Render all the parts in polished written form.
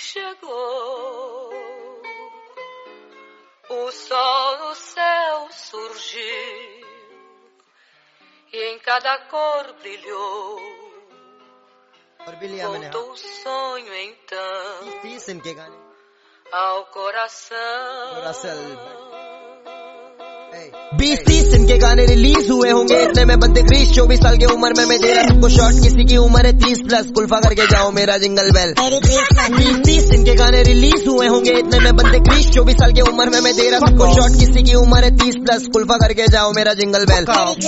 chegou, o sol no céu surgiu e em cada cor brilhou. Voltou o sonho então ao coração. 20-30 इनके गाने release हुए होंगे, इतने में बनते क्रिश। 24 साल की उम्र में मैं दे रहा सबको शॉट, किसी की उम्र है 30+ कुल्फा करके जाओ मेरा जिंगल बेल। 20-30 इनके गाने रिलीज हुए होंगे, इतने में बनते क्रिश। 24 साल की उम्र में मैं दे रहा सबको शॉट, किसी की उम्र है 30+ कुल्फा करके जाओ मेरा जिंगल बेल।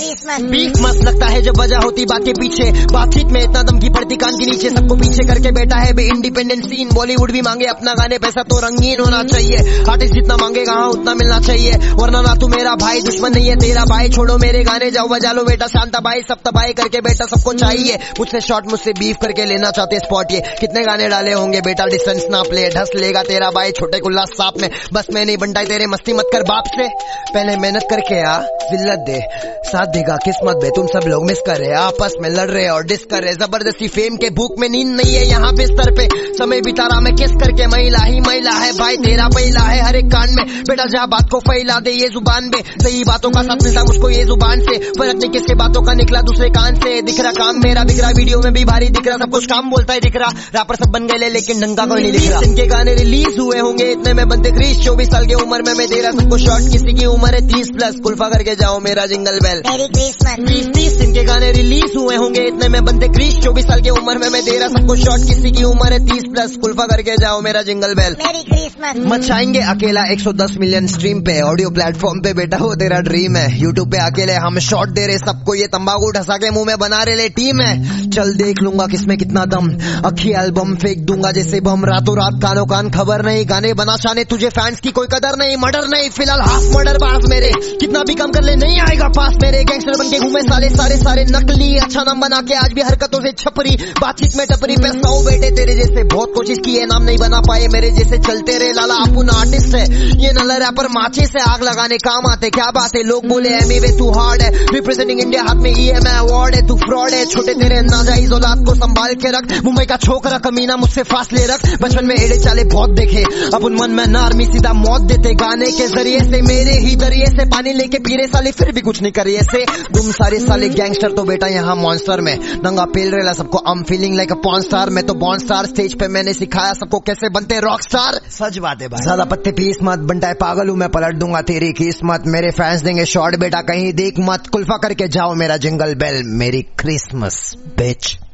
बीफ मस्त लगता है जब वजह होती बात के पीछे, बातचीत में इतना दम की पड़ती कान के नीचे। सबको पीछे करके बैठा है बे इंडिपेंडेंट सीन, बॉलीवुड भी मांगे अपना गाने, पैसा तो रंगीन होना चाहिए। आर्टिस्ट जितना मांगेगा हाँ उतना मिलना चाहिए, वरना ना तू मेरा भाई दुश्मन नहीं है तेरा भाई। छोड़ो मेरे गाने जाओ बजा लो बेटा, शांता भाई सब तबाही करके बेटा सबको चाहिए। मुझसे शॉट मुझसे बीफ करके लेना चाहते स्पॉट, ये कितने गाने डाले होंगे बेटा डिस्टेंस ना प्ले। ढस लेगा तेरा भाई छोटे कुल्ला सांप में, बस मैं नहीं बनता तेरे मस्ती मत कर बाप से। पहले मेहनत करके आ जिल्लत दे, साथ देगा किस्मत बे। तुम सब लोग मिस कर रहे आपस में लड़ रहे और डिस कर रहे, जबरदस्ती फेम के भूख में नींद नहीं है यहाँ बिस्तर पे। समय बिता रहा मैं किस करके, महिला ही महिला है भाई तेरा पहिला है हर एक कांड में। बेटा जहाँ बात को फैला दे ये जुबान में, सही बातों का साथ मिलता मुझको ये जुबान से। फर्क नहीं किसके बातों का निकला दूसरे कान से। दिख रहा काम मेरा बिक रहा, वीडियो में भी भारी दिख रहा, सब कुछ काम बोलता है दिख रहा। रैपर सब बन गए लेकिन ढंगा कोई नहीं दिख रहा। इनके गाने रिलीज हुए होंगे, इतने में बनते क्रिश। 24 साल की उम्र में मैं दे रहा सबको शॉट, किसी की उम्र है 30+ कुल्फा करके जाओ मेरा जिंगल बेल। 20-30 इनके गाने रिलीज हुए होंगे, इतने में बनते क्रिश। 24 साल की उम्र में मैं दे रहा सबको शॉट, किसी की उम्र है 30+ कुल्फा करके जाओ मेरा जिंगल बेल। मचाएंगे अकेला 110 मिलियन स्ट्रीम पे, ऑडियो प्लेटफॉर्म पे बेटा वो तेरा ड्रीम है। यूट्यूब पे अकेले हम शॉट दे रहे सबको, ये तंबाकू ढसा के मुंह में बना रहे ले टीम है। चल देख लूंगा किसमें कितना दम, अखी एल्बम फेंक दूंगा जैसे बम। रातों रात कानों कान खबर नहीं, गाने बना चाहने तुझे फैंस की कोई कदर नहीं। मर्डर नहीं फिलहाल हाफ मर्डर बास मेरे, कितना भी कम कर ले नहीं आएगा पास मेरे। गैंगस्टर बन के घूमे सारे नकली, अच्छा नाम बना के आज भी हरकतों से छपरी। बातचीत में टपरी पे 100 बेटे तेरे जैसे बहुत कोशिश की है, नाम नहीं बना पाए मेरे जैसे। चलते रहे लाला अपन आर्टिस्ट है, ये नल्ला रैपर माचे से आग लगाने काम आते। क्या बात है लोग बोले एमी वे तू हार्ड है, रिप्रेजेंटिंग इंडिया हाथ में EMI अवार्ड है। तू फ्रॉड है छोटे तेरे नाजायज औलाद को संभाल के रख। मुंबई का छोकरा कमीना मुझसे फासले रख, बचपन में एड़े चाले बहुत देखे। अपन मन में आर्मी सीधा मौत देते, गाने के जरिए से मेरे ही दरिए से पानी लेके पीरे साले फिर भी कुछ नहीं करिए से। तुम सारे साले गैंगस्टर तो बेटा यहाँ मॉन्स्टर में नंगा पेल रेला सबको। I'm feeling like a porn star, मैं तो बॉर्न स्टार। स्टेज पे मैंने सिखाया सबको कैसे बनते रॉक स्टार। सच बात है भाई, ज्यादा पत्ते पीस मत, बनता है पागल हूँ मैं, पलट दूंगा तेरी किस्मत। मेरे फैंस देंगे शॉर्ट बेटा कहीं देख मत, कुल्फा करके जाओ मेरा जिंगल बेल। मेरी क्रिसमस बिच।